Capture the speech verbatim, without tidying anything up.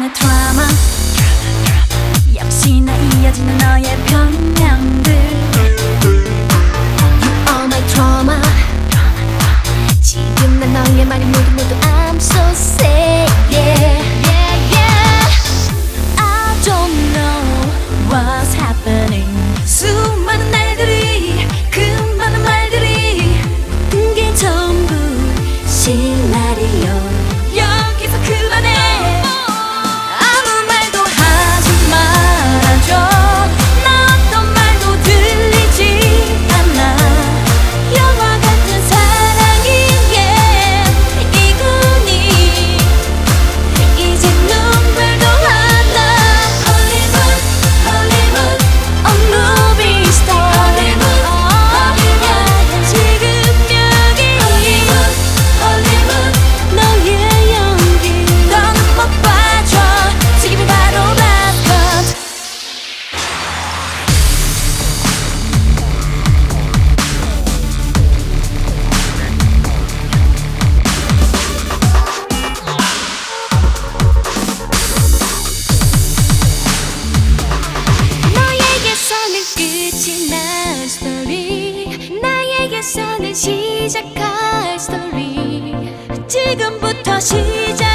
my drama. 역시나 이어지는 너의 변명들. You are my drama. 지금 난 너의 말이 모두 모두 I'm so sad. Yeah, yeah, yeah. I don't know what's happening. 수많은 날들이, 그 많은 말들이, 그게 전부 시나리오. 여기서 그만해. 아무 말도 하지 말아줘. 나 어떤 말도 들리지 않아. 영화 같은 사랑이기에 이군이 이제 눈물도 안 나. Hollywood, Hollywood, a movie star. Hollywood, Hollywood, 지금 여기. Hollywood, Hollywood, 너의 연기. 너는 못 봐줘. 지금이 바로 last cut. 너에게서는 끝이 난 스토리, 나에게서는 시작할 스토리. 지금부터 시작.